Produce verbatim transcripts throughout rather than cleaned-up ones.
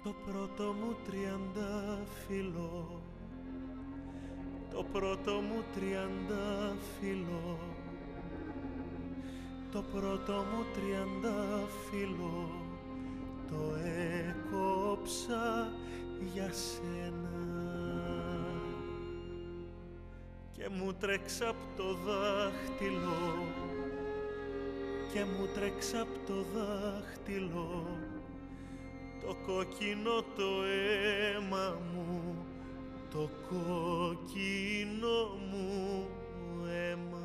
το πρώτο μου τριαντάφυλλο, το πρώτο μου τριαντάφυλλο, το πρώτο μου τριαντάφυλλο, το έκοψα για σένα και μου τρέξα απ' το δάχτυλο, και μου τρέξα απ' το δάχτυλο το κόκκινο το αίμα μου, το κόκκινο μου αίμα.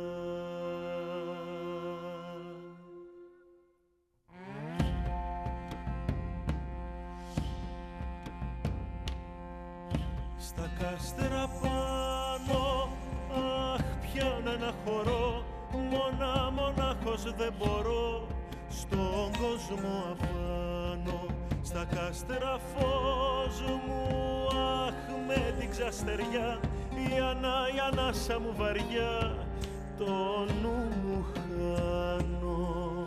Στα κάστρα πάνω, αχ, πιάνω ένα χορό, μόνα μονάχος δεν μπορώ, στον κόσμο απάνω. Στα κάστρα φως μου, αχ, με την ξαστεριά, η ανά, η ανάσα μου βαριά, το νου μου χάνω.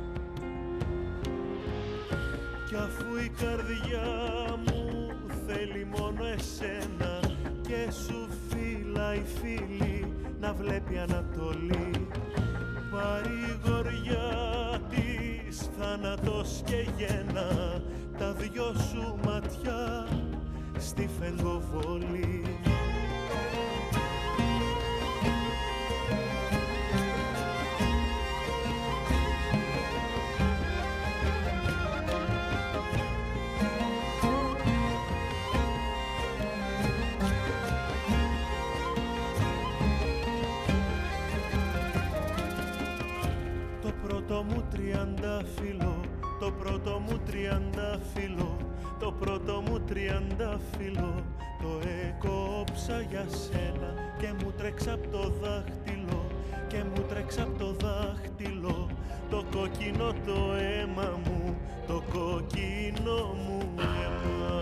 Κι αφού η καρδιά μου θέλει μόνο εσένα και σου φύλαει φίλη να βλέπει Ανατολή, παρηγοριά της θάνατος και γένα, τα δυο σου ματιά στη φεγγοβολή. Το πρώτο μου τριαντάφυλλο, το πρώτο μου τριαντάφυλλο, το πρώτο μου τριαντάφυλλο, το έκοψα για σένα και μου τρέξα απ' το δάχτυλο, και μου τρέξα απ' το δάχτυλο, το κόκκινο το αίμα μου, το κόκκινο μου αίμα.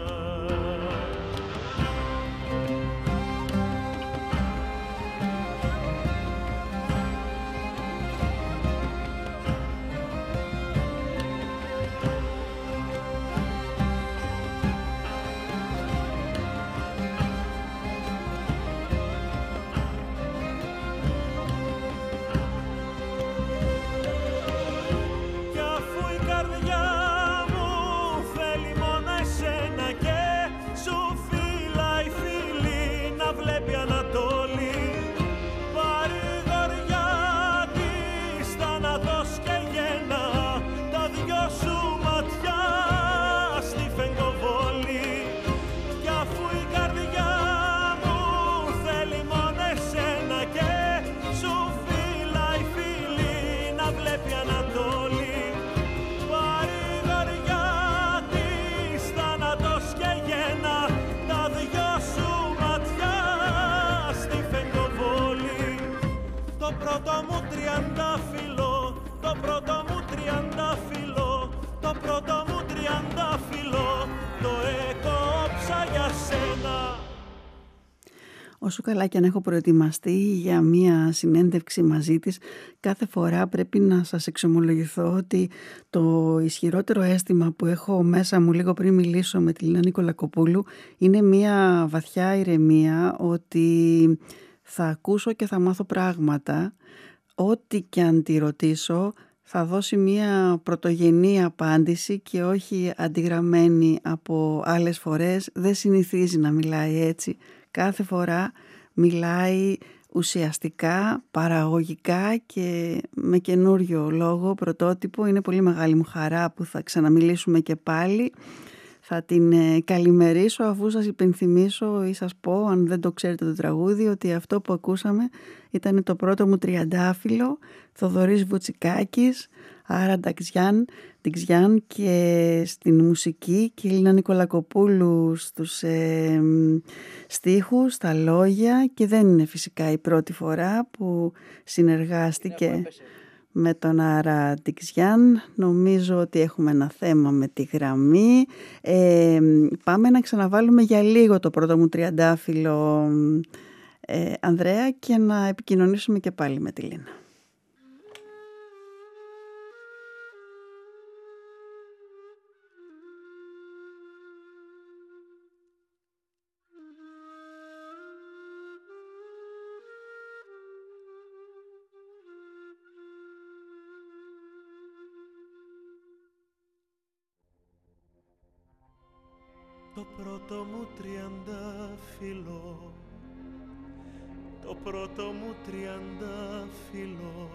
Όσο καλά και αν έχω προετοιμαστεί για μία συνέντευξη μαζί της, κάθε φορά πρέπει να σας εξομολογηθώ ότι το ισχυρότερο αίσθημα που έχω μέσα μου λίγο πριν μιλήσω με τη Λίνα Νικολακοπούλου είναι μία βαθιά ηρεμία ότι θα ακούσω και θα μάθω πράγματα, ό,τι και αν τη ρωτήσω θα δώσει μία πρωτογενή απάντηση και όχι αντιγραμμένη από άλλες φορές. Δεν συνηθίζει να μιλάει έτσι. Κάθε φορά μιλάει ουσιαστικά, παραγωγικά και με καινούριο λόγο, πρωτότυπο. Είναι πολύ μεγάλη μου χαρά που θα ξαναμιλήσουμε και πάλι. Θα την καλημερίσω αφού σας υπενθυμίσω ή σας πω, αν δεν το ξέρετε το τραγούδι, ότι αυτό που ακούσαμε ήταν το πρώτο μου τριαντάφυλλο, Θοδωρής Βουτσικάκης, άρα Νταξιάν, Νταξιάν, και στην μουσική και η Λίνα Νικολακοπούλου στους ε, στίχους, στα λόγια, και δεν είναι φυσικά η πρώτη φορά που συνεργάστηκε με τον Άρα Νταξιάν. Νομίζω ότι έχουμε ένα θέμα με τη γραμμή. Ε, πάμε να ξαναβάλουμε για λίγο το πρώτο μου τριαντάφυλλο, ε, Ανδρέα, και να επικοινωνήσουμε και πάλι με τη Λίνα. Το πρώτο μου τριαντάφυλλο, το πρώτο μου τριαντάφυλλο,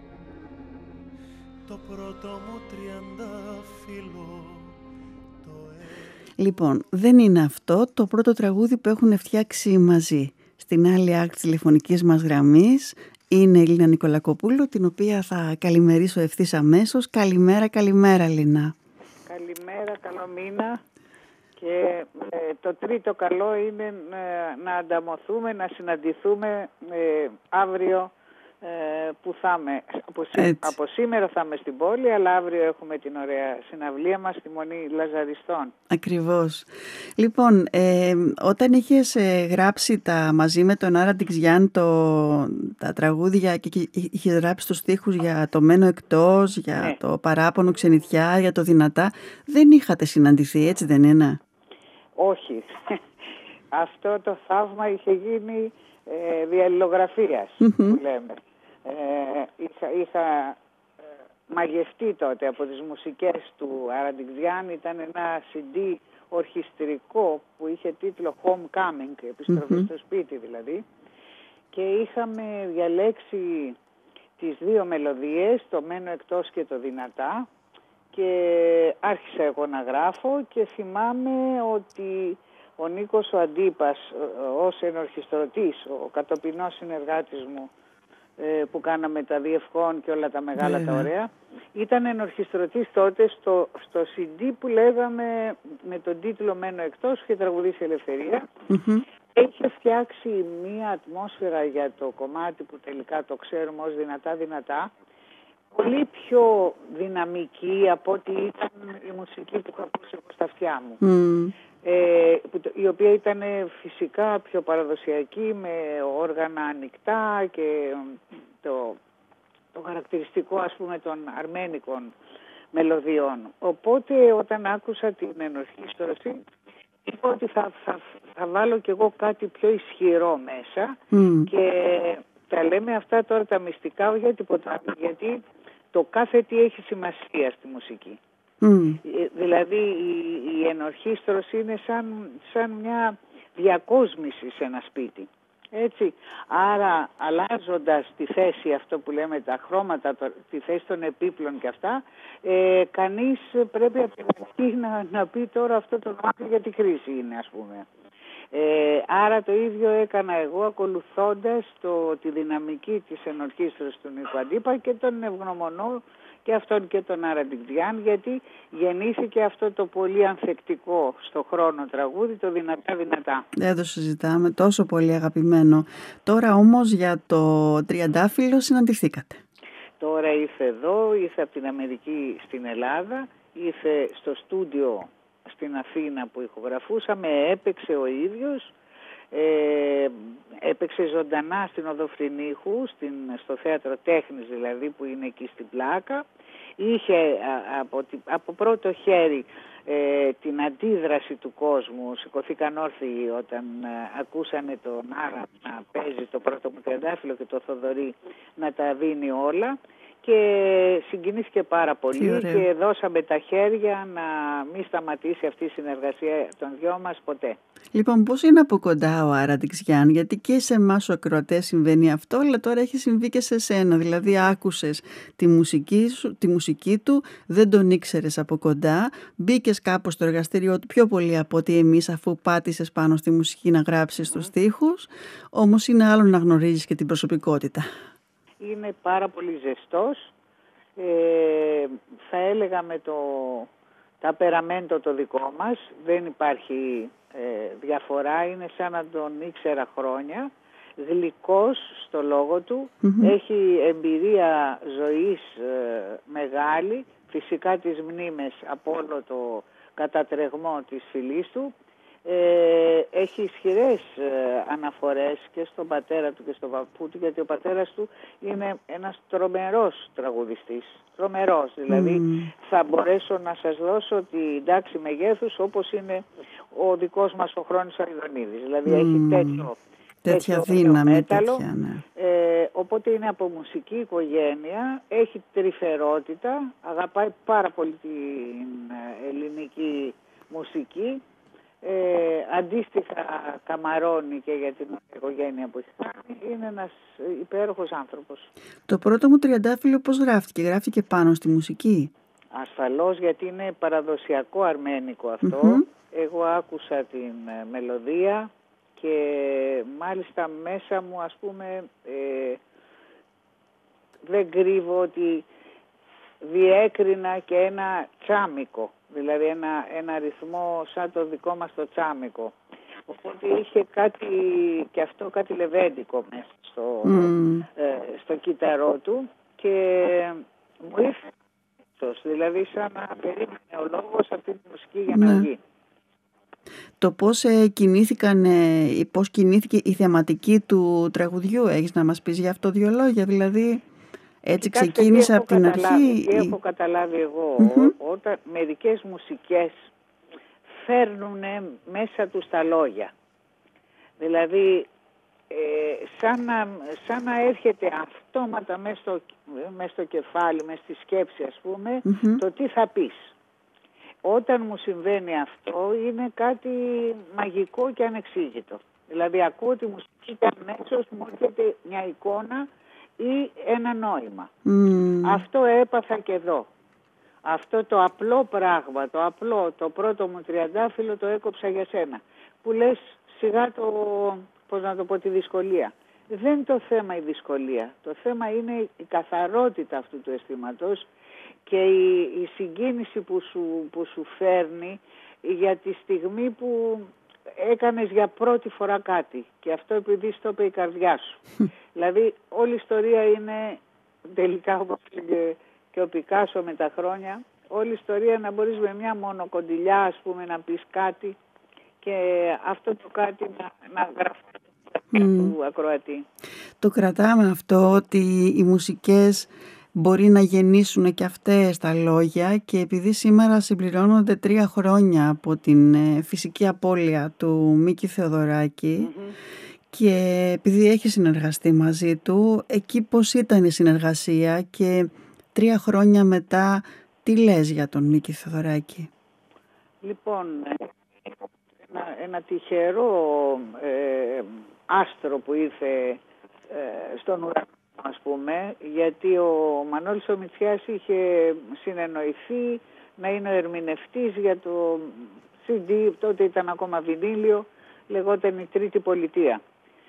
το πρώτο μου τριαντάφυλλο, το ε... Λοιπόν, δεν είναι αυτό το πρώτο τραγούδι που έχουν φτιάξει μαζί. Στην άλλη άκρη της τηλεφωνικής μας γραμμής είναι η Λίνα Νικολακοπούλου, την οποία θα καλημερίσω ευθύς αμέσως. Καλημέρα, καλημέρα Λίνα. Καλημέρα, καλό μήνα. Και ε, το τρίτο καλό είναι ε, να ανταμωθούμε, να συναντηθούμε ε, αύριο ε, που θα είμαι. Από, σή, από σήμερα θα είμαι στην πόλη, αλλά αύριο έχουμε την ωραία συναυλία μας στη Μονή Λαζαριστών. Ακριβώς. Λοιπόν, ε, όταν είχες ε, γράψει τα, μαζί με τον Άρα Ντιξιάν το, τα τραγούδια και είχες γράψει τους στίχους για το Μένω εκτός, για ναι. το Παράπονο Ξενιτιά, για το Δυνατά, δεν είχατε συναντηθεί, έτσι δεν είναι? Όχι. Αυτό το θαύμα είχε γίνει ε, διαλληλογραφίας, mm-hmm. που λέμε. Ε, είχα, είχα ε, μαγευτεί τότε από τις μουσικές του Άρα Ντιξιάν. Ήταν ένα σι ντι ορχιστρικό που είχε τίτλο Homecoming, επιστροφή mm-hmm. στο σπίτι δηλαδή. Και είχαμε διαλέξει τις δύο μελωδίες, το Μένω εκτός και το Δυνατά. Και άρχισα εγώ να γράφω και θυμάμαι ότι ο Νίκος ο Αντίπας ως ενορχιστρωτής, ο κατοπινός συνεργάτης μου που κάναμε τα διευχών και όλα τα μεγάλα yeah. τα ωραία, ήταν ενορχιστρωτής τότε στο, στο σι ντι που λέγαμε με τον τίτλο Μένω εκτός και τραγουδήσει Ελευθερία. Mm-hmm. Έχει φτιάξει μία ατμόσφαιρα για το κομμάτι που τελικά το ξέρουμε ως Δυνατά Δυνατά, πολύ πιο δυναμική από ό,τι ήταν η μουσική που είχα ακούσει εγώ στα αυτιά μου. Mm. Ε, η οποία ήταν φυσικά πιο παραδοσιακή, με όργανα ανοιχτά και το, το χαρακτηριστικό, ας πούμε, των αρμένικων μελωδιών. Οπότε όταν άκουσα την ενορχίστρωση, είπα ότι θα, θα, θα βάλω κι εγώ κάτι πιο ισχυρό μέσα mm. και τα λέμε αυτά τώρα τα μυστικά για τίποτα, γιατί το κάθε τι έχει σημασία στη μουσική. Mm. Δηλαδή η, η ενορχίστρωση είναι σαν, σαν μια διακόσμηση σε ένα σπίτι. Έτσι. Άρα αλλάζοντας τη θέση, αυτό που λέμε τα χρώματα, το, τη θέση των επίπλων και αυτά, ε, κανείς πρέπει από την αρχή να, να πει τώρα αυτό το κομμάτι για τη χρήση είναι, ας πούμε. Ε, άρα το ίδιο έκανα εγώ, ακολουθώντας το, τη δυναμική της ενορχίστρωσης του Νίκου Αντίπα, και τον ευγνωμονώ και αυτόν και τον Άρα Ντιξιάν, γιατί γεννήθηκε αυτό το πολύ ανθεκτικό στο χρόνο τραγούδι, το Δυνατά Δυνατά. Δεν το συζητάμε, τόσο πολύ αγαπημένο. Τώρα όμως για το Τριαντάφυλλο συναντηθήκατε. Τώρα ήρθε εδώ, ήρθε από την Αμερική στην Ελλάδα, ήρθε στο στούντιο στην Αθήνα που ηχογραφούσαμε, έπαιξε ο ίδιος, ε, έπαιξε ζωντανά στην Οδοφρυνήχου, στην, στο θέατρο τέχνης δηλαδή που είναι εκεί στην Πλάκα. Είχε α, από, από πρώτο χέρι ε, την αντίδραση του κόσμου, σηκωθήκαν όρθιοι όταν ε, ακούσανε τον Άρα να παίζει το πρώτο μου Τριαντάφυλλο και το Θοδωρή να τα δίνει όλα. Και συγκινήθηκε πάρα πολύ και δώσαμε τα χέρια να μην σταματήσει αυτή η συνεργασία των δυο μας ποτέ. Λοιπόν, πώς είναι από κοντά ο Άρα Ντιξιάν? Γιατί και σε εμάς ο ακροατές συμβαίνει αυτό, αλλά τώρα έχει συμβεί και σε σένα. Δηλαδή άκουσες τη μουσική, σου, τη μουσική του, δεν τον ήξερες από κοντά, μπήκες κάπως στο εργαστήριό του πιο πολύ από ότι εμείς, αφού πάτησες πάνω στη μουσική να γράψεις mm. τους στίχους, όμως είναι άλλο να γνωρίζεις και την προσωπικότητα. Είναι πάρα πολύ ζεστός, ε, θα έλεγα με το ταπεραμέντο το δικό μας, δεν υπάρχει ε, διαφορά, είναι σαν να τον ήξερα χρόνια, γλυκός στο λόγο του, mm-hmm. έχει εμπειρία ζωής ε, μεγάλη, φυσικά τις μνήμες από όλο το κατατρεγμό της φυλής του. Ε, έχει ισχυρές ε, αναφορές και στον πατέρα του και στον παππού του, γιατί ο πατέρας του είναι ένας τρομερός τραγουδιστής, τρομερός, δηλαδή mm. θα μπορέσω να σας δώσω την τάξη μεγέθους όπως είναι ο δικός μας ο Χρόνης Αριδονίδης, δηλαδή mm. έχει τέτοιο, τέτοια τέτοιο δύναμη, μέταλλο, τέτοια, ναι. ε, οπότε είναι από μουσική οικογένεια, έχει τρυφερότητα, αγαπάει πάρα πολύ την ελληνική μουσική. Ε, αντίστοιχα καμαρώνει και για την οικογένεια που έχει κάνει. Είναι ένας υπέροχος άνθρωπος. Το πρώτο μου τριαντάφυλλο πώς γράφτηκε? Γράφτηκε πάνω στη μουσική? Ασφαλώς, γιατί είναι παραδοσιακό αρμένικο αυτό. Mm-hmm. Εγώ άκουσα την μελωδία και μάλιστα μέσα μου, ας πούμε, ε, δεν κρύβω ότι διέκρινα και ένα τσάμικο, δηλαδή ένα, ένα ρυθμό σαν το δικό μας το τσάμικο. Οπότε είχε κάτι, και αυτό κάτι λεβέντικο μέσα στο, mm. ε, στο κύτταρό του και μου ήρθε, δηλαδή σαν να περίμενε ο λόγος αυτή τη μουσική για να βγει. Το πώς ε, κινήθηκαν, ε, πώς κινήθηκε η θεματική του τραγουδιού, έχεις να μας πεις γι' αυτό δύο λόγια, δηλαδή έτσι ξεκίνησε από την αρχή? Τι έχω καταλάβει εγώ, mm-hmm. όταν μερικές μουσικές φέρνουν μέσα τους τα λόγια. Δηλαδή, ε, σαν, να, σαν να έρχεται αυτόματα μέσα στο, μέσα στο κεφάλι, μέσα στη σκέψη, ας πούμε, mm-hmm. το τι θα πεις. Όταν μου συμβαίνει αυτό, είναι κάτι μαγικό και ανεξήγητο. Δηλαδή, ακούω τη μουσική και αμέσως μου έρχεται μια εικόνα ή ένα νόημα. Mm. Αυτό έπαθα και εδώ. Αυτό το απλό πράγμα, το απλό, το πρώτο μου τριαντάφυλλο το έκοψα για σένα. Που λες σιγά το, πώς να το πω, τη δυσκολία. Δεν είναι το θέμα η δυσκολία. Το θέμα είναι η καθαρότητα αυτού του αισθήματος και η, η συγκίνηση που σου, που σου φέρνει για τη στιγμή που έκανες για πρώτη φορά κάτι. Και αυτό επειδή στο είπε η καρδιά σου. Δηλαδή όλη η ιστορία είναι τελικά, όπως έλεγε και ο Πικάσο με τα χρόνια, όλη η ιστορία να μπορείς με μια μόνο κοντιλιά, ας πούμε, να πεις κάτι και αυτό το κάτι να, να γραφεί mm. του ακροατή. Το κρατάμε αυτό, ότι οι μουσικές μπορεί να γεννήσουν και αυτές τα λόγια, και επειδή σήμερα συμπληρώνονται τρία χρόνια από την φυσική απώλεια του Μίκη Θεοδωράκη mm-hmm. και επειδή έχει συνεργαστεί μαζί του, εκεί πώς ήταν η συνεργασία και τρία χρόνια μετά τι λες για τον Μίκη Θεοδωράκη? Λοιπόν, ένα, ένα τυχερό ε, άστρο που ήρθε ε, στον ουρανό, ας πούμε, γιατί ο Μανώλης ο Μητσιάς είχε συνεννοηθεί να είναι ο ερμηνευτής για το σι ντι, τότε ήταν ακόμα βινίλιο, λεγόταν η Τρίτη Πολιτεία.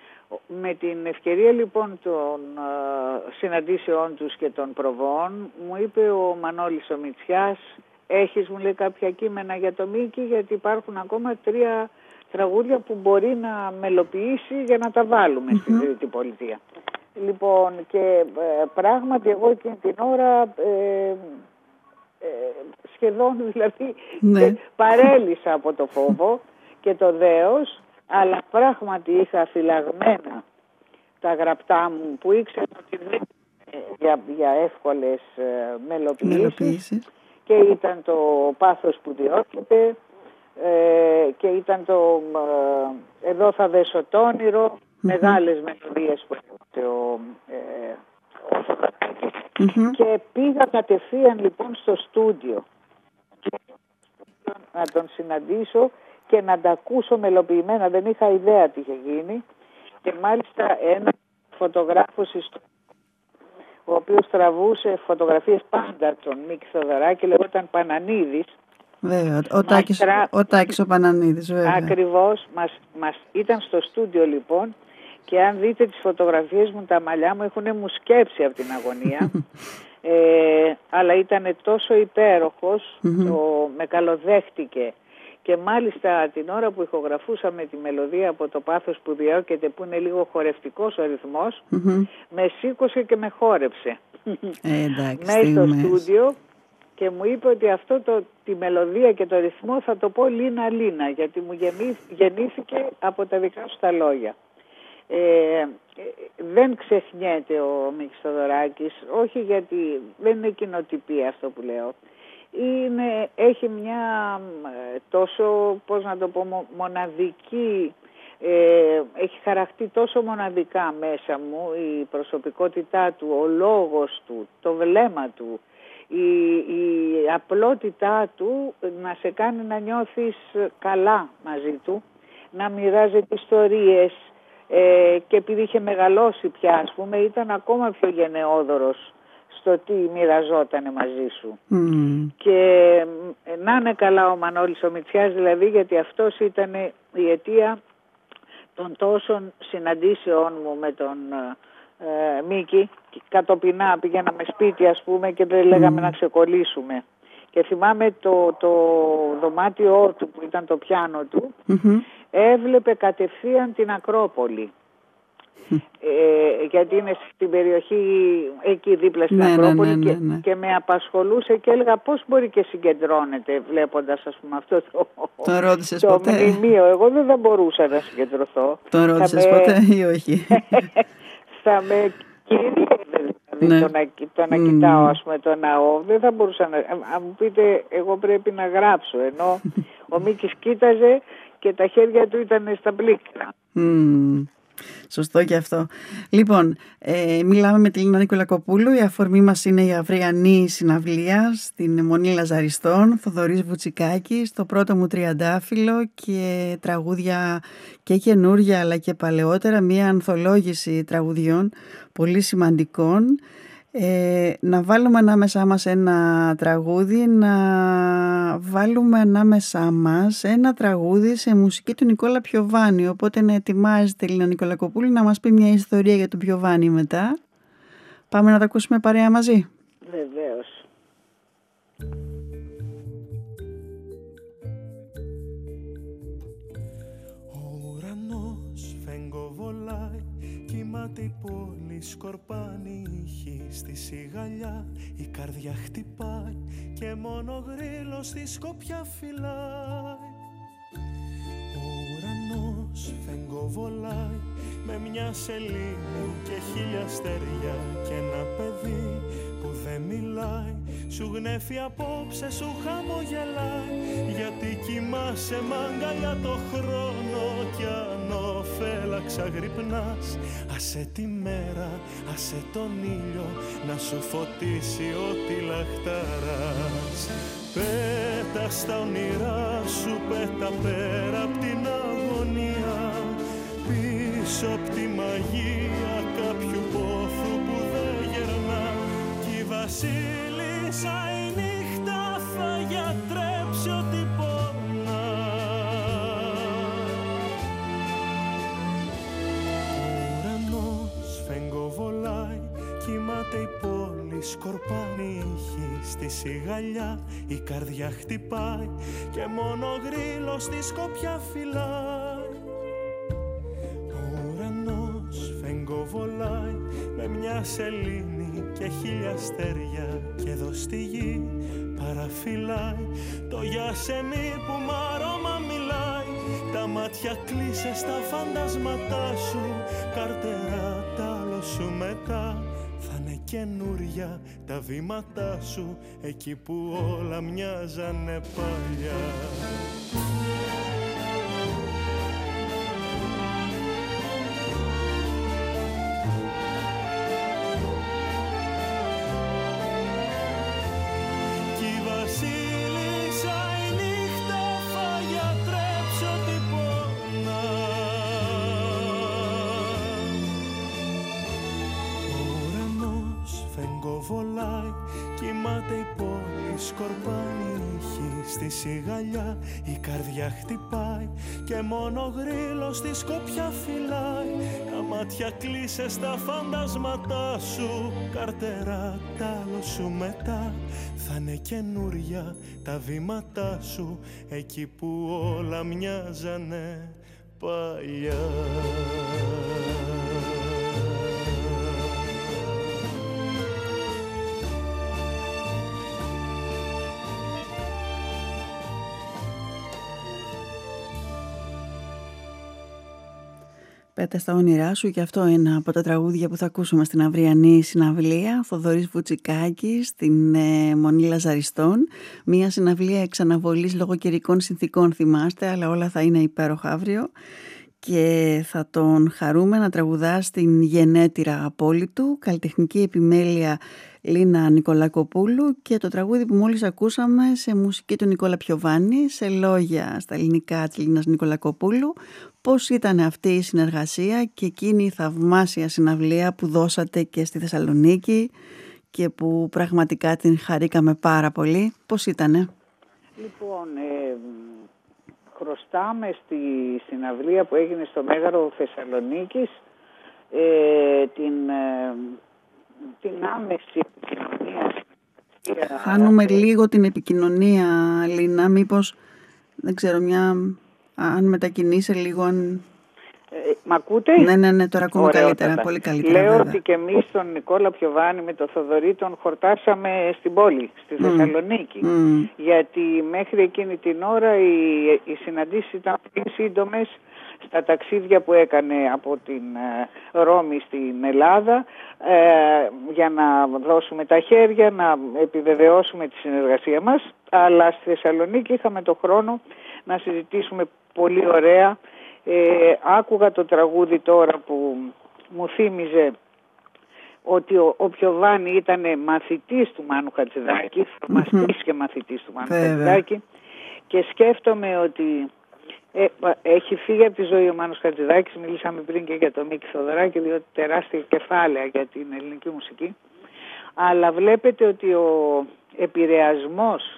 Με την ευκαιρία λοιπόν των uh, συναντήσεών τους και των προβών, μου είπε ο Μανώλης ο Μητσιάς, έχεις, μου λέει, κάποια κείμενα για το Μίκη, γιατί υπάρχουν ακόμα τρία τραγούδια που μπορεί να μελοποιήσει για να τα βάλουμε mm-hmm. στην Τρίτη Πολιτεία. Λοιπόν, και ε, πράγματι εγώ εκείνη την ώρα ε, ε, σχεδόν δηλαδή ναι. παρέλυσα από το φόβο και το δέος, αλλά πράγματι είχα φυλαγμένα τα γραπτά μου που ήξερα ότι δεν είναι για, για εύκολες ε, μελοποιήσεις και ήταν το πάθος που διώκεται ε, και ήταν το ε, εδώ θα δέσω το όνειρο, mm-hmm. μεγάλες μελωδίες που έπαιξε ο, ε, ο mm-hmm. και πήγα κατευθείαν λοιπόν στο στούντιο να τον συναντήσω και να τα ακούσω μελοποιημένα. Δεν είχα ιδέα τι είχε γίνει και μάλιστα ένα φωτογράφος ο οποίος τραβούσε φωτογραφίες πάντα τον Μίκη Θεοδωράκη, λεγόταν Πανανίδης. Βέβαια, ο Τάκης τρα... ο, Τάκης, ο Πανανίδης, βέβαια. Ακριβώς, μας, μας ήταν στο στούντιο λοιπόν και αν δείτε τις φωτογραφίες μου, τα μαλλιά μου έχουν μου σκέψει από την αγωνία. ε, αλλά ήταν τόσο υπέροχος, το, με καλοδέχτηκε. Και μάλιστα την ώρα που ηχογραφούσαμε τη μελωδία από το πάθος που διώκεται, που είναι λίγο χορευτικός ο ρυθμός, mm-hmm. με σήκωσε και με χόρεψε ε, εντάξει, μέσα στο στούντιο και μου είπε ότι αυτό το, τη μελωδία και το ρυθμό θα το πω Λίνα Λίνα, γιατί μου γεννή, γεννήθηκε από τα δικά σου τα λόγια. Ε, ε, δεν ξεχνιέται ο Μίκης Θεοδωράκης, όχι γιατί δεν είναι κοινοτυπία αυτό που λέω. Είναι, έχει μια τόσο, πώς να το πω, μοναδική, ε, έχει χαραχτεί τόσο μοναδικά μέσα μου η προσωπικότητά του, ο λόγος του, το βλέμμα του, η, η απλότητά του να σε κάνει να νιώθεις καλά μαζί του, να μοιράζεται ιστορίες, ε, και επειδή είχε μεγαλώσει πια, ας πούμε, ήταν ακόμα πιο γενναιόδωρος στο τι μοιραζότανε μαζί σου. Mm. Και ε, να είναι καλά ο Μανώλης ο Μητσιάς, δηλαδή, γιατί αυτός ήταν η αιτία των τόσων συναντήσεών μου με τον ε, Μίκη. Κατοπινά πηγαίναμε σπίτι, ας πούμε, και δεν λέγαμε mm. να ξεκολλήσουμε. Και θυμάμαι το, το δωμάτιό του που ήταν το πιάνο του, mm-hmm. έβλεπε κατευθείαν την Ακρόπολη. Ε, γιατί είναι στην περιοχή εκεί δίπλα στην ναι, Ακρόπολη, ναι, ναι, ναι. Και, και με απασχολούσε και έλεγα πώς μπορεί και συγκεντρώνεται βλέποντας, ας πούμε, αυτό το, το, ρώτησες το ποτέ? μνημείο. Εγώ δεν θα μπορούσα να συγκεντρωθώ. Το ρώτησες με... ποτέ ή όχι? Θα με κυρίευε δηλαδή, ναι. το, να, το να mm. κοιτάω, ας πούμε, το ναό. Δεν θα μπορούσα να... Αν μου πείτε, εγώ πρέπει να γράψω, ενώ ο Μίκης κοίταζε και τα χέρια του ήταν στα πλήκτρα. Mm. Σωστό και αυτό. Λοιπόν, ε, μιλάμε με τη Λίνα Νικολακοπούλου. Η αφορμή μας είναι η αυριανή συναυλία στην Μονή Λαζαριστών, Θοδωρής Βουτσικάκης, το πρώτο μου τριαντάφυλλο και τραγούδια και καινούρια αλλά και παλαιότερα, μια ανθολόγηση τραγουδιών πολύ σημαντικών. Ε, να βάλουμε ανάμεσά μας ένα τραγούδι, να βάλουμε ανάμεσά μας ένα τραγούδι σε μουσική του Νικόλα Πιοβάνη, οπότε να ετοιμάζεται η Λίνα Νικολακοπούλου να μας πει μια ιστορία για τον Πιοβάνη μετά. Πάμε να τα ακούσουμε παρέα μαζί. Βεβαίως. Ο ουρανός φεγγοβολάει, κοιμάται η πόλη, σκορπάνει ηχή στη σιγαλιά, η καρδιά χτυπάει και μόνο γρήλος στη σκοπιά φυλάει. Ο ουρανός φεγγοβολάει με μια σελήνη και χίλια αστέρια και ένα παιδί που δεν μιλάει, σου γνέφει απόψε, σου χαμογελάει, γιατί κοιμάσαι μ' αγκαλιά το χρόνο κι ανώφελα ξαγρυπνάς. Άσε τη μέρα, άσε τον ήλιο να σου φωτίσει ό,τι λαχταράς. Πέτα στα όνειρά σου, πέτα πέρα απ' την αγωνία, πίσω απ' τη μαγεία κάποιου πόθου που δεν γερνά. Κι η βασίλισσα η νύχτα θα γιατρέψει ό,τι πονά. Ο ουρανός φεγγοβολάει, κοιμάται η πόλη, σκορπάνει ηχή στη σιγαλιά, η καρδιά χτυπάει και μόνο γρήλος στη σκοπιά φυλάει. Ο ουρανός φεγγοβολάει με μια σελήνη και χίλια αστέρια, και εδώ στη γη παραφυλάει το γεια σε μη που μ' αρώμα μιλάει. Τα μάτια κλείσε στα φαντάσματά σου, καρτερά τ' άλλο σου μετά. Θα είναι καινούρια τα βήματά σου, εκεί που όλα μοιάζανε παλιά. Κι η βασίλισσα η νύχτα θα γιατρέψει ό,τι πονά. Φεγγοβολάει, κοιμάται η πόλη, σκορπάνει ηχή στη σιγαλιά, η καρδιά χτυπάει και μόνο γρήλος στη σκοπιά φυλάει. Τα μάτια κλείσε στα φαντάσματά σου, καρτερά τ' άλλο σου μετά. Θα είναι καινούρια τα βήματά σου, εκεί που όλα μοιάζανε παλιά. Πέτα στα όνειρά σου, και αυτό ένα από τα τραγούδια που θα ακούσουμε στην αυριανή συναυλία. Θοδωρής Βουτσικάκης στην ε, Μονή Λαζαριστών. Μια συναυλία εξ αναβολής λόγω καιρικών συνθήκων, θυμάστε, αλλά όλα θα είναι υπέροχα αύριο. και θα τον χαρούμε να τραγουδά στην γενέτειρα απόλυτου, καλλιτεχνική επιμέλεια Λίνα Νικολακοπούλου, και το τραγούδι που μόλις ακούσαμε σε μουσική του Νικόλα Πιοβάνη, σε λόγια στα ελληνικά της Λίνας Νικολακοπούλου. Πώς ήταν αυτή η συνεργασία και εκείνη η θαυμάσια συναυλία που δώσατε και στη Θεσσαλονίκη και που πραγματικά την χαρήκαμε πάρα πολύ? Πώς ήτανε? Λοιπόν, ε, χρωστάμε στη συναυλία που έγινε στο Μέγαρο Θεσσαλονίκης ε, την, ε, την άμεση επικοινωνία. Χάνουμε λίγο την επικοινωνία, Λίνα, μήπως, δεν ξέρω, μια, αν μετακινείσαι λίγο, αν... Ε, μ' ακούτε? Ναι, ναι, ναι, τώρα ακούμε καλύτερα, πολύ καλύτερα. Λέω βέβαια. ότι και εμείς τον Νικόλα Πιοβάνη με τον Θοδωρή τον χορτάσαμε στην πόλη, στη Mm. Θεσσαλονίκη. Mm. Γιατί μέχρι εκείνη την ώρα οι, οι συναντήσεις ήταν πολύ σύντομες στα ταξίδια που έκανε από την ε, Ρώμη στην Ελλάδα ε, για να δώσουμε τα χέρια, να επιβεβαιώσουμε τη συνεργασία μας. Αλλά στη Θεσσαλονίκη είχαμε το χρόνο να συζητήσουμε πολύ ωραία. Ε, άκουγα το τραγούδι τώρα που μου θύμιζε ότι ο, ο Πιοβάνη ήταν μαθητής του Μάνου Χατζηδάκη, θαυμαστής mm-hmm. και μαθητής του Μάνου Χατζηδάκη, και σκέφτομαι ότι ε, έχει φύγει από τη ζωή ο Μάνος Χατζηδάκης. Μιλήσαμε πριν και για τον Μίκη Θοδωράκη, διότι τεράστια κεφάλαια για την ελληνική μουσική, αλλά βλέπετε ότι ο επηρεασμός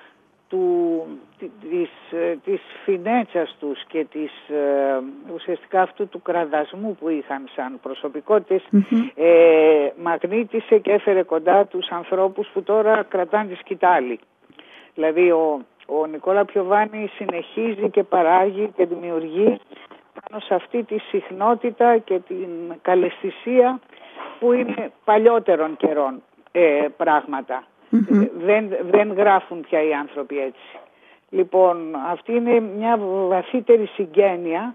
του, της, της φινέτσας τους και της, ουσιαστικά αυτού του κραδασμού που είχαν σαν προσωπικότητες mm-hmm. ε, μαγνήτησε και έφερε κοντά τους ανθρώπους που τώρα κρατάνε τη σκητάλη. Δηλαδή ο, ο Νικόλα Πιοβάνη συνεχίζει και παράγει και δημιουργεί πάνω σε αυτή τη συχνότητα και την καλαισθησία που είναι παλιότερων καιρών ε, πράγματα. Mm-hmm. Δεν, δεν γράφουν πια οι άνθρωποι έτσι. Λοιπόν, αυτή είναι μια βαθύτερη συγγένεια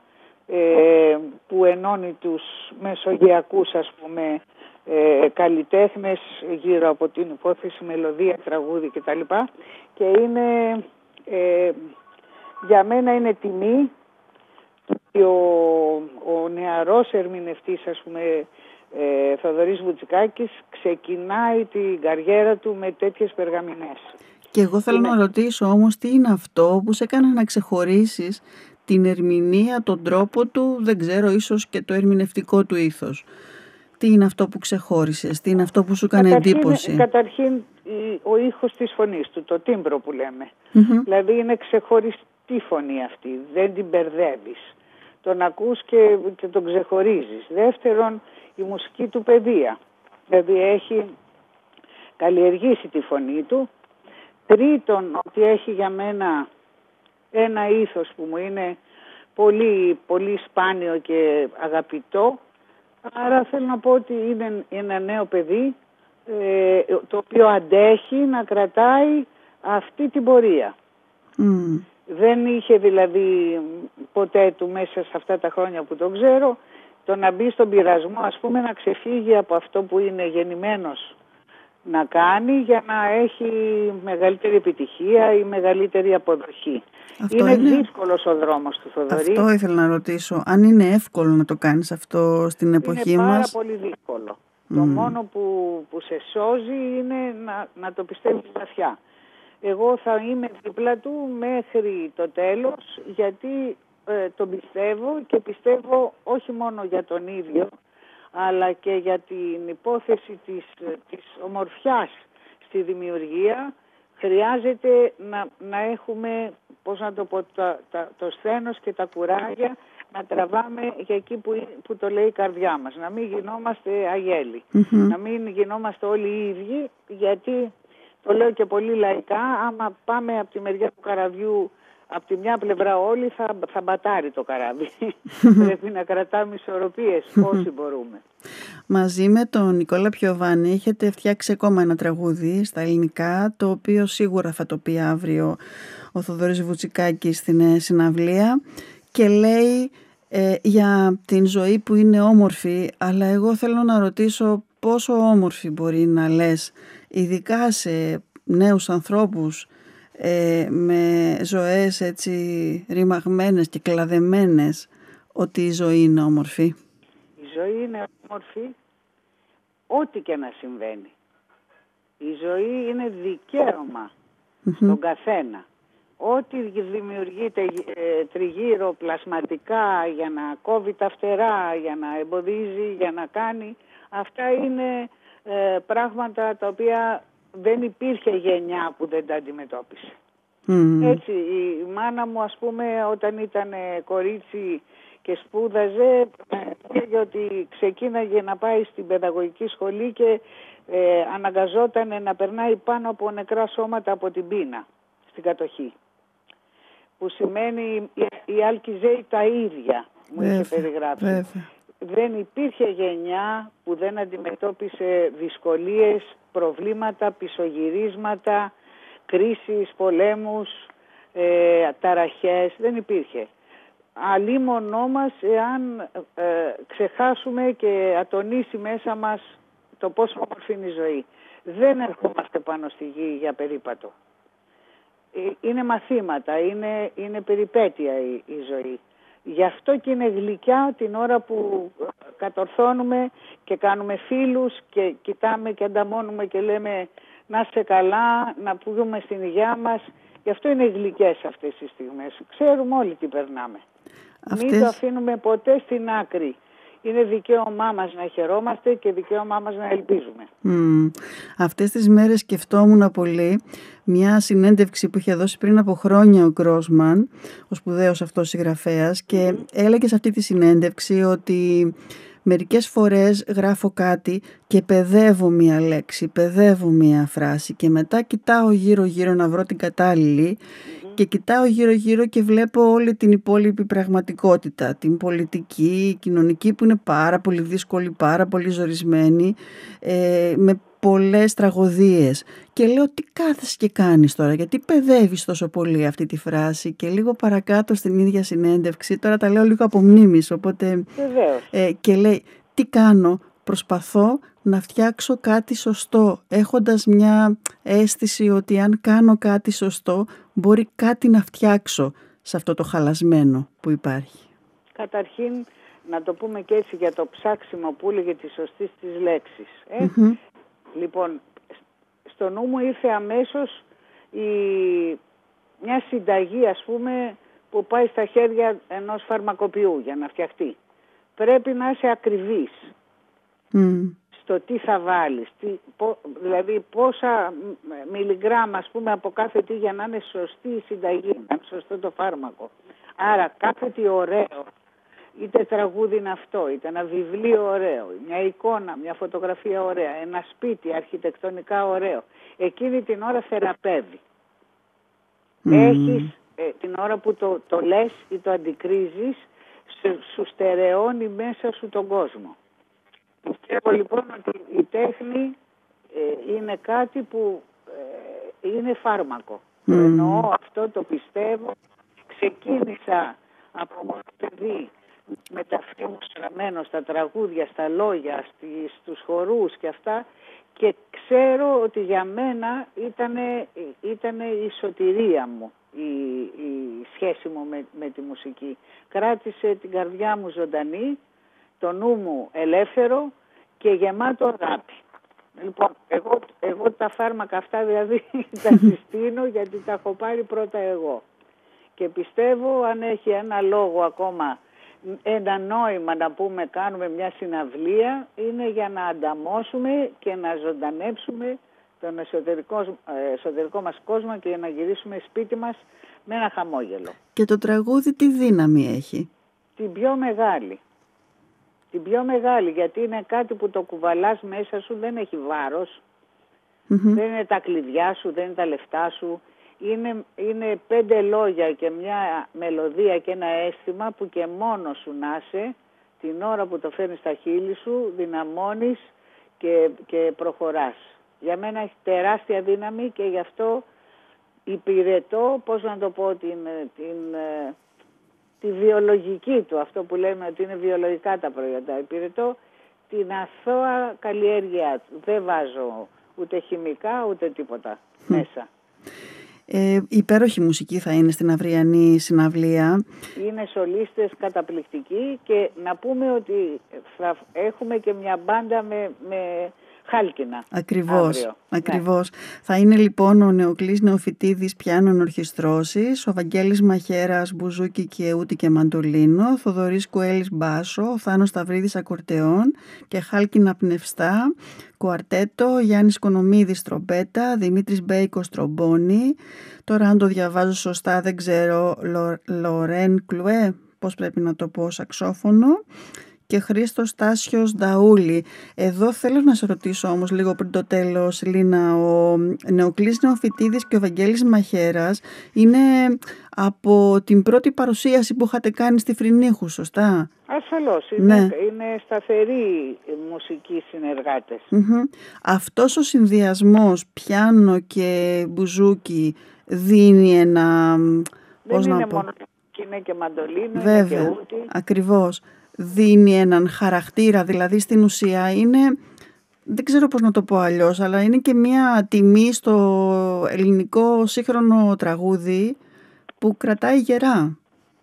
ε, που ενώνει τους μεσογειακούς, ας πούμε, ε, καλλιτέχνες γύρω από την υπόθεση μελωδία, τραγούδι κτλ. Και είναι, ε, για μένα είναι τιμή ότι ο, ο νεαρός ερμηνευτής, ας πούμε, Ε, Θοδωρής Βουτσικάκης ξεκινάει την καριέρα του με τέτοιες περγαμηνές. Και εγώ θέλω είναι... να ρωτήσω όμως τι είναι αυτό που σε έκανε να ξεχωρίσεις την ερμηνεία, τον τρόπο του, δεν ξέρω, ίσως και το ερμηνευτικό του ήθος. Τι είναι αυτό που ξεχώρισες, τι είναι αυτό που σου έκανε εντύπωση? Καταρχήν ο ήχος της φωνής του, το τίμπρο που λέμε. Mm-hmm. Δηλαδή είναι ξεχωριστή φωνή αυτή, δεν την μπερδεύεις. Τον ακούς και, και τον ξεχωρίζεις. Δεύτερον, η μουσική του παιδεία. Δηλαδή έχει καλλιεργήσει τη φωνή του. Τρίτον, ότι έχει για μένα ένα ήθος που μου είναι πολύ, πολύ σπάνιο και αγαπητό. Άρα θέλω να πω ότι είναι ένα νέο παιδί ε, το οποίο αντέχει να κρατάει αυτή την πορεία. Mm. Δεν είχε δηλαδή ποτέ του μέσα σε αυτά τα χρόνια που τον ξέρω το να μπει στον πειρασμό, ας πούμε, να ξεφύγει από αυτό που είναι γεννημένος να κάνει για να έχει μεγαλύτερη επιτυχία ή μεγαλύτερη αποδοχή. Είναι, είναι δύσκολος ο δρόμος του Θοδωρή. Αυτό ήθελα να ρωτήσω. Αν είναι εύκολο να το κάνεις αυτό στην εποχή είναι μας? Είναι πάρα πολύ δύσκολο. Mm. Το μόνο που, που σε σώζει είναι να, να το πιστεύεις στα αυτιά. Εγώ θα είμαι δίπλα του μέχρι το τέλος, γιατί ε, τον πιστεύω και πιστεύω όχι μόνο για τον ίδιο, αλλά και για την υπόθεση της, της ομορφιάς στη δημιουργία. Χρειάζεται να, να έχουμε, πώς να το πω, το, το, το σθένος και τα κουράγια να τραβάμε για εκεί που, που το λέει η καρδιά μας. Να μην γινόμαστε αγέλοι, mm-hmm. να μην γινόμαστε όλοι οι ίδιοι, γιατί... Το λέω και πολύ λαϊκά, άμα πάμε από τη μεριά του καραβιού, από τη μια πλευρά όλοι, θα, θα μπατάρει το καράβι. Πρέπει να κρατάμε ισορροπίες όσοι μπορούμε. Μαζί με τον Νικόλα Πιοβάνη έχετε φτιάξει ακόμα ένα τραγούδι στα ελληνικά, το οποίο σίγουρα θα το πει αύριο ο Θοδωρής Βουτσικάκης στην συναυλία, και λέει ε, για την ζωή που είναι όμορφη, αλλά εγώ θέλω να ρωτήσω πόσο όμορφη μπορεί να λες, ειδικά σε νέους ανθρώπους ε, με ζωές έτσι ρημαγμένες και κλαδεμένες, ότι η ζωή είναι όμορφη? Η ζωή είναι όμορφη ό,τι και να συμβαίνει. Η ζωή είναι δικαίωμα mm-hmm. στον καθένα. Ό,τι δημιουργείται ε, τριγύρω πλασματικά για να κόβει τα φτερά, για να εμποδίζει, για να κάνει, αυτά είναι ε, πράγματα τα οποία δεν υπήρχε γενιά που δεν τα αντιμετώπισε. Mm. Έτσι, η μάνα μου, ας πούμε, όταν ήταν κορίτσι και σπούδαζε, έλεγε ότι ξεκίναγε να πάει στην παιδαγωγική σχολή και ε, αναγκαζόταν να περνάει πάνω από νεκρά σώματα από την πείνα στην κατοχή. Που σημαίνει οι Άλκιζέοι τα ίδια, μου είχε περιγράψει. Βέβαια. Δεν υπήρχε γενιά που δεν αντιμετώπισε δυσκολίες, προβλήματα, πισωγυρίσματα, κρίσεις, πολέμους, ε, ταραχές. Δεν υπήρχε. Αλίμονό μας εάν ε, ξεχάσουμε και ατονίσει μέσα μας το πόσο όμορφη είναι η ζωή. Δεν ερχόμαστε πάνω στη γη για περίπατο. Είναι μαθήματα, είναι, είναι περιπέτεια η, η ζωή. Γι' αυτό και είναι γλυκιά την ώρα που κατορθώνουμε και κάνουμε φίλους και κοιτάμε και ανταμώνουμε και λέμε να είσαι καλά, να πούμε στην υγειά μας. Γι' αυτό είναι γλυκές αυτές οι στιγμές. Ξέρουμε όλοι τι περνάμε. Αυτές... Μην το αφήνουμε ποτέ στην άκρη. Είναι δικαίωμά μας να χαιρόμαστε και δικαίωμά μας να ελπίζουμε. Mm. Αυτές τις μέρες σκεφτόμουν πολύ μια συνέντευξη που είχε δώσει πριν από χρόνια ο Γκρόσμαν, ο σπουδαίος αυτός συγγραφέας, και mm. έλεγε σε αυτή τη συνέντευξη ότι μερικές φορές γράφω κάτι και παιδεύω μία λέξη, παιδεύω μία φράση και μετά κοιτάω γύρω-γύρω να βρω την κατάλληλη mm-hmm. και κοιτάω γύρω-γύρω και βλέπω όλη την υπόλοιπη πραγματικότητα, την πολιτική, κοινωνική που είναι πάρα πολύ δύσκολη, πάρα πολύ ζορισμένη, ε, με πολλές τραγωδίες. Και λέω τι κάθεσαι και κάνεις τώρα, γιατί παιδεύεις τόσο πολύ αυτή τη φράση? Και λίγο παρακάτω στην ίδια συνέντευξη, τώρα τα λέω λίγο από μνήμης, οπότε ε, και λέει τι κάνω, προσπαθώ να φτιάξω κάτι σωστό, έχοντας μια αίσθηση ότι αν κάνω κάτι σωστό μπορεί κάτι να φτιάξω σε αυτό το χαλασμένο που υπάρχει. Καταρχήν να το πούμε και έτσι για το ψάξιμο που έλεγε τη σωστή της λέξης. Ε? Mm-hmm. Λοιπόν, στο νου μου ήρθε αμέσως η, μια συνταγή, ας πούμε, που πάει στα χέρια ενός φαρμακοποιού για να φτιαχτεί. Πρέπει να είσαι ακριβής mm. στο τι θα βάλεις, τι, πο, δηλαδή πόσα μιλιγκράμμα, ας πούμε, από κάθε τι για να είναι σωστή η συνταγή, να είναι σωστό το φάρμακο. Άρα κάθε τι ωραίο, είτε τραγούδι είναι αυτό, είτε ένα βιβλίο ωραίο, μια εικόνα, μια φωτογραφία ωραία, ένα σπίτι αρχιτεκτονικά ωραίο, εκείνη την ώρα θεραπεύει. Mm. Έχεις ε, την ώρα που το, το λες ή το αντικρίζεις, σου, σου στερεώνει μέσα σου τον κόσμο. Πιστεύω λοιπόν ότι η τέχνη ε, είναι κάτι που ε, είναι φάρμακο. Mm. Το εννοώ αυτό, το πιστεύω. Ξεκίνησα από μόνο παιδί με τα αυτή μου στραμμένο στα τραγούδια, στα λόγια, στις, στους χορούς και αυτά, και ξέρω ότι για μένα ήτανε, ήτανε η σωτηρία μου η, η σχέση μου με, με τη μουσική. Κράτησε την καρδιά μου ζωντανή, το νου μου ελεύθερο και γεμάτο αγάπη. Λοιπόν, εγώ, εγώ τα φάρμακα αυτά δηλαδή τα συστήνω γιατί τα έχω πάρει πρώτα εγώ. Και πιστεύω αν έχει ένα λόγο ακόμα, ένα νόημα να πούμε κάνουμε μια συναυλία, είναι για να ανταμώσουμε και να ζωντανέψουμε τον εσωτερικό, εσωτερικό μας κόσμο και για να γυρίσουμε σπίτι μας με ένα χαμόγελο. Και το τραγούδι τι δύναμη έχει? Την πιο μεγάλη. Την πιο μεγάλη, γιατί είναι κάτι που το κουβαλάς μέσα σου, δεν έχει βάρος, mm-hmm. δεν είναι τα κλειδιά σου, δεν είναι τα λεφτά σου. Είναι, είναι πέντε λόγια και μια μελωδία και ένα αίσθημα που και μόνο σου να είσαι, την ώρα που το φέρνεις στα χείλη σου, δυναμώνεις και, και προχωράς. Για μένα έχει τεράστια δύναμη και γι' αυτό υπηρετώ, πώς να το πω, την, την, τη βιολογική του, αυτό που λέμε ότι είναι βιολογικά τα προϊόντα. Υπηρετώ την αθώα καλλιέργειά του. Δεν βάζω ούτε χημικά ούτε τίποτα μέσα. Ε, υπέροχη μουσική θα είναι στην αυριανή συναυλία. Είναι σολίστες καταπληκτικοί και να πούμε ότι θα έχουμε και μια μπάντα με, με χάλκινα. Ακριβώς, ακριβώς. Ναι. Θα είναι λοιπόν ο Νεοκλής Νεοφυτίδης πιάνων ορχιστρώσεις, ο Βαγγέλης Μαχαίρας μπουζούκι και ούτη και μαντολίνο, Θοδωρής Κουέλης μπάσο, ο Θάνος Σταυρίδης ακορτεόν και χάλκινα πνευστά, κουαρτέτο, Γιάννης Κονομίδης τρομπέτα, Δημήτρης Μπέικος τρομπόνι, τώρα αν το διαβάζω σωστά δεν ξέρω, Λο, Λορέν Κλουέ, πώς πρέπει να το πω, σαξόφωνο, και Χρήστος Τάσιος Νταούλη. Εδώ θέλω να σε ρωτήσω όμως λίγο πριν το τέλος, Λίνα, ο Νεοκλής Νεοφυτίδης και ο Βαγγέλης Μαχαίρας είναι από την πρώτη παρουσίαση που είχατε κάνει στη Φρυνίχου, σωστά? Ασφαλώς, είναι, ναι. είναι σταθεροί μουσικοί συνεργάτες. Mm-hmm. Αυτός ο συνδυασμός πιάνο και μπουζούκι δίνει ένα... Δεν πώς είναι να πω. μόνο είναι και μαντολίνο, βέβαια, είναι και ούτη. Ακριβώς. Δίνει έναν χαρακτήρα, δηλαδή στην ουσία είναι, δεν ξέρω πώς να το πω αλλιώς, αλλά είναι και μια τιμή στο ελληνικό σύγχρονο τραγούδι που κρατάει γερά.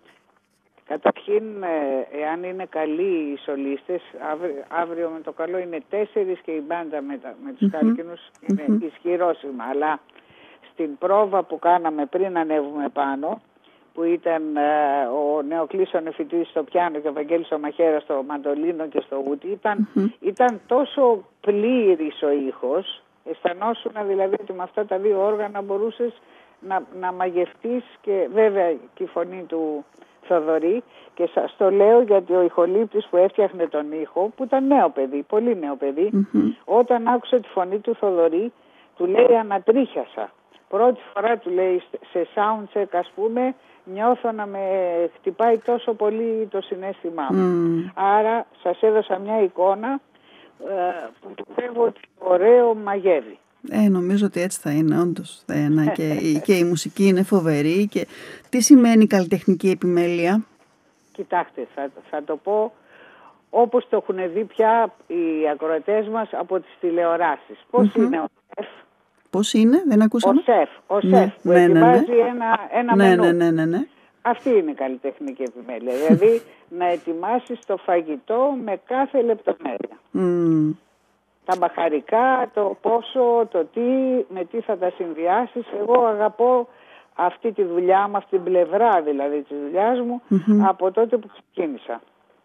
Καταρχήν, εάν είναι καλοί οι σολίστες, αύριο, αύριο με το καλό είναι τέσσερις και η μπάντα με, τα, με τους mm-hmm. χάλκινους είναι mm-hmm. ισχυρόσημα, αλλά στην πρόβα που κάναμε πριν ανέβουμε πάνω, που ήταν uh, ο Νεοκλής ο Νεοφυτίδης στο πιάνο και ο Βαγγέλης ο Μαχαίρας στο μαντολίνο και στο ούτι, ήταν, mm-hmm. ήταν τόσο πλήρης ο ήχος, αισθανόσουν δηλαδή ότι με αυτά τα δύο όργανα μπορούσες να, να μαγευτείς, και βέβαια και η φωνή του Θοδωρή, και σας το λέω γιατί ο ηχολήπτης που έφτιαχνε τον ήχο, που ήταν νέο παιδί, πολύ νέο παιδί, mm-hmm. όταν άκουσε τη φωνή του Θοδωρή, του λέει ανατρίχιασα. Πρώτη φορά, του λέει, σε soundcheck ας πούμε, νιώθω να με χτυπάει τόσο πολύ το συναίσθημά μου. Mm. Άρα σας έδωσα μια εικόνα ε, που πιστεύω ότι ωραίο μαγεύει. Ε, νομίζω ότι έτσι θα είναι όντως. Ε, και, και η μουσική είναι φοβερή. Και τι σημαίνει καλλιτεχνική επιμέλεια? Κοιτάξτε, θα, θα το πω όπως το έχουν δει πια οι ακροατές μας από τις τηλεοράσεις. Πώς mm-hmm. είναι ο σεφ? Πώς είναι, δεν ακούσαμε. Ο σεφ, ο σεφ ναι, που ναι, ετοιμάζει ναι, ναι. ένα, ένα ναι, μενού. Ναι, ναι, ναι, ναι. Αυτή είναι η καλλιτεχνική επιμέλεια. Δηλαδή να ετοιμάσεις το φαγητό με κάθε λεπτομέρεια. Mm. Τα μπαχαρικά, το πόσο, το τι, με τι θα τα συνδυάσεις. Εγώ αγαπώ αυτή τη δουλειά μου, αυτή την πλευρά δηλαδή της δουλειάς μου, mm-hmm. από τότε που ξεκίνησα.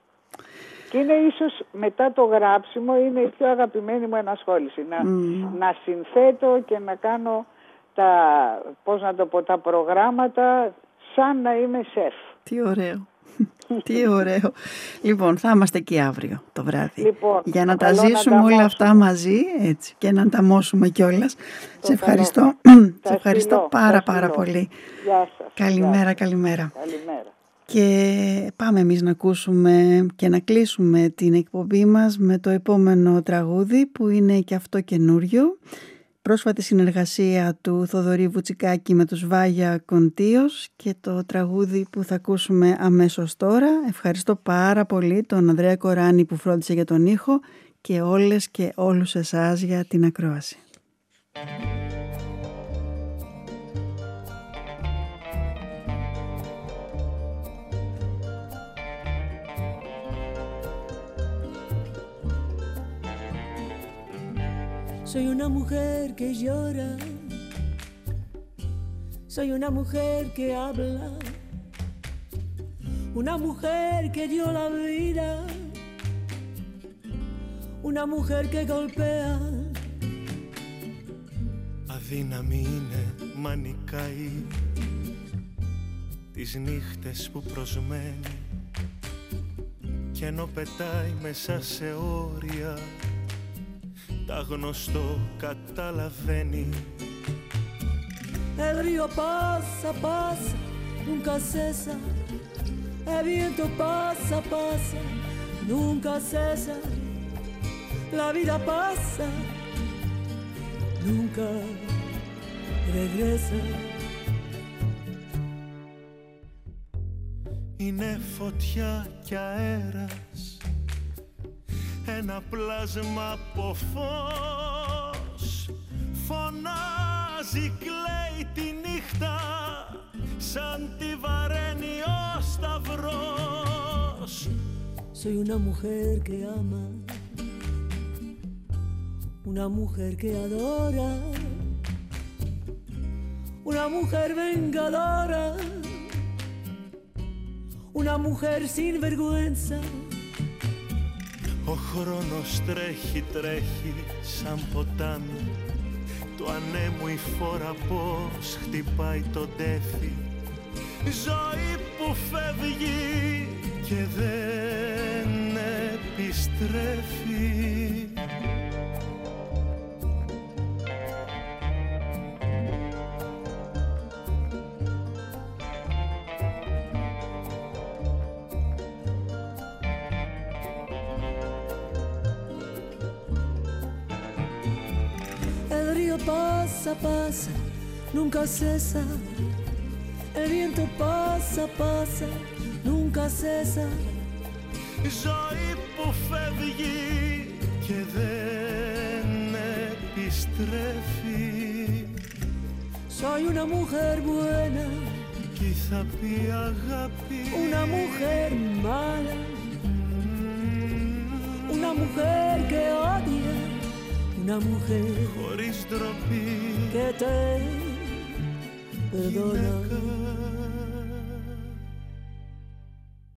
Και είναι ίσως μετά το γράψιμο, είναι η πιο αγαπημένη μου ενασχόληση. Να, mm. να συνθέτω και να κάνω τα, πώς να το πω, τα προγράμματα σαν να είμαι σεφ. Τι ωραίο. Τι ωραίο. Λοιπόν, θα είμαστε εκεί αύριο το βράδυ. Λοιπόν, για να τα ζήσουμε να τα όλα αυτά μαζί, έτσι, και να ανταμώσουμε κιόλας. Σε ευχαριστώ, σε ευχαριστώ πάρα πάρα πολύ. Γεια σας. Καλημέρα, Γεια. καλημέρα. Καλημέρα. Και πάμε εμείς να ακούσουμε και να κλείσουμε την εκπομπή μας με το επόμενο τραγούδι, που είναι και αυτό καινούριο. Πρόσφατη συνεργασία του Θοδωρή Βουτσικάκη με τους Βάγια Κοντίος, και το τραγούδι που θα ακούσουμε αμέσως τώρα. Ευχαριστώ πάρα πολύ τον Ανδρέα Κοράνη που φρόντισε για τον ήχο, και όλες και όλους εσάς για την ακρόαση. Soy una mujer que llora, soy una mujer que habla, una mujer que dio la vida, una mujer que golpea. Αδύναμη είναι, μα νικάει τις νύχτες που προσμένει, κι ενώ πετάει μέσα σε όρια, τα γνωστό καταλαβαίνει. El río pasa, pasa, nunca cesa. El viento pasa, pasa, nunca cesa. La vida pasa, nunca regresa. Είναι φωτιά κι αέρας, ένα πλάσμα από φως, φωνάζει, κλαίει τη νύχτα Soy una mujer que ama, una mujer que adora, una mujer vengadora, una mujer sin vergüenza. Ο χρόνος τρέχει, τρέχει σαν ποτάμι, το ανέμου η φόρα πως χτυπάει το τέφι. Ζωή που φεύγει και δεν επιστρέφει. El río pasa, pasa, nunca cesa. El viento pasa, pasa, nunca cesa. Ζωή που φεύγει και δεν επιστρέφει. Soy una mujer buena, κι θα πει αγάπη. Una mujer mala, una mujer que odia, una mujer χωρίς ντροπή que te perdona.